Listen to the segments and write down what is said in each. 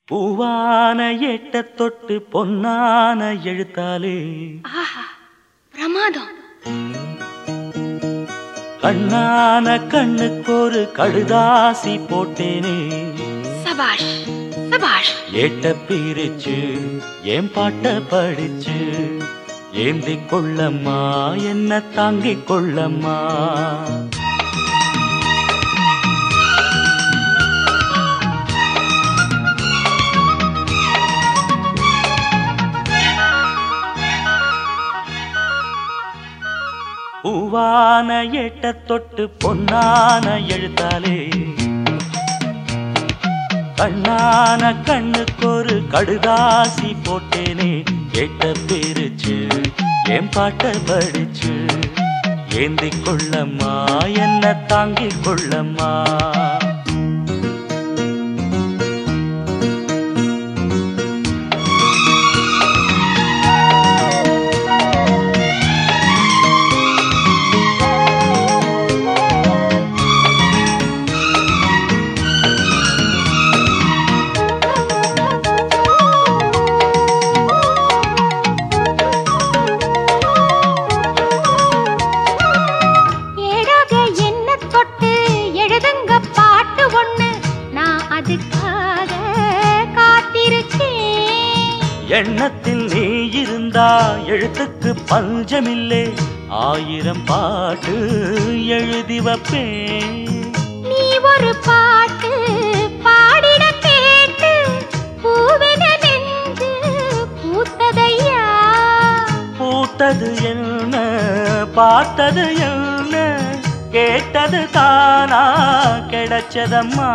பூவான எட்ட தொட்டு பொன்னான எழுத்தாலே ஆஹா பிரமாதம். கண்ணான கண்ணுக்கு ஒரு கடுதாசி போட்டேனே. சபாஷ் சபாஷ். ஏட்ட பிரிச்சு ஏன் பாட்ட படிச்சு ஏந்திக் கொள்ளம்மா என்ன தாங்கிக் கொள்ளம்மா. பூவான எட்ட தொட்டு பொன்னான எழுத்தாலே கண்ணான கண்ணுக்கு ஒரு கடுதாசி போட்டேனே. ஏட்ட பிரிச்சு என் பாட்ட படிச்சு ஏந்திக் கொள்ளம்மா என்ன தாங்கிக் கொள்ளம்மா. எண்ணத்தில் நீ இருந்தா எழுத்துக்கு பஞ்சமில்லே. 1000 பாட்டு எழுதி வைப்பேன். நீ ஒரு பாட்டு பாடிட கேட்டு பூவென நெஞ்சு பூத்ததையா. பூத்தது என்ன பார்த்தது என்ன கேட்டது தானா கிடைச்சதம்மா.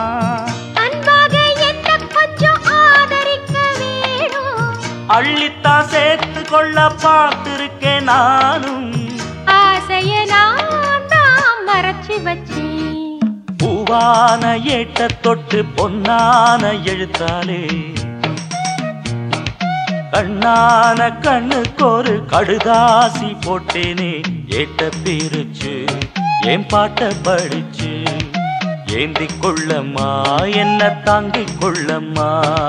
அள்ளித்தா சேர்த்து கொள்ள பார்த்திருக்கேன் நானும். ஆசைய நான் தான் மறைச்சு வச்சேன். பூவான ஏட்ட தொட்டு பொன்னான எழுத்தாலே கண்ணான கண்ணுக்கு ஒரு கடுதாசி போட்டேனே. ஏட்ட பிரிச்சு என் பாட்ட படிச்சு ஏந்திக் கொள்ளம்மா என்ன தாங்கிக் கொள்ளம்மா.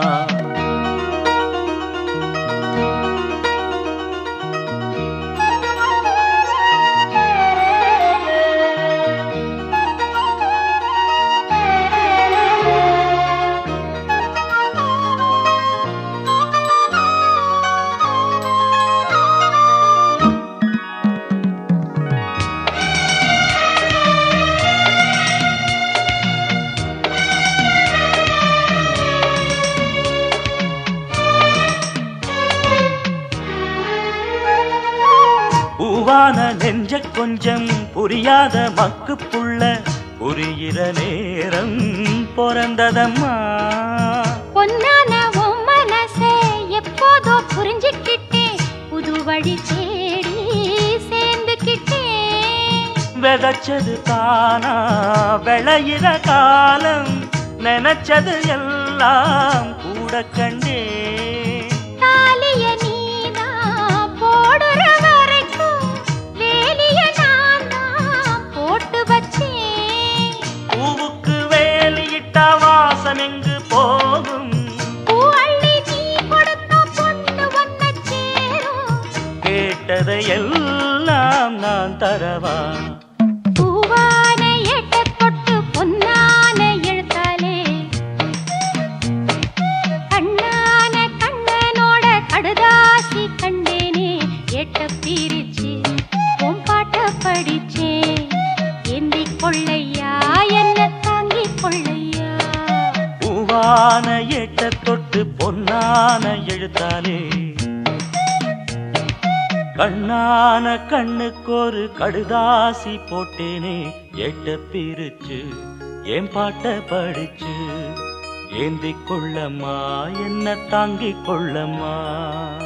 பூவான நெஞ்ச கொஞ்சம் புரியாத மக்கு புள்ள புரிகிற நேரம் பிறந்ததம்மா. பொன்னான உன் மனசே எப்போதோ புரிஞ்சுக்கிட்டேன். புது வழி தேடி சேர்ந்துக்கிட்டேன். விதைச்சது தானா விளையிற காலம் நினைச்சது எல்லாம் கூட கண்டே. எங்கு போகும் கேட்டதை எல்லாம் நான் தரவா. பூவான எட்ட தொட்டு பொன்னான எழுத்தாலே கண்ணான கண்ணனோட கடுதாசி கண்டேனே. ஏட்ட பிரிச்சு உன் பாட்ட படிச்சேன். ஏந்திக் கொள்ளையா என்ன தாங்கிக் கொள்ளையா. பூவான எட்ட தொட்டு பொன்னான எழுத்தாலே கண்ணான கண்ணுக்கு ஒரு கடுதாசி போட்டேனே. ஏட்ட பிரிச்சு என் பாட்ட படிச்சு ஏந்திக் கொள்ளம்மா என்ன தாங்கிக் கொள்ளம்மா.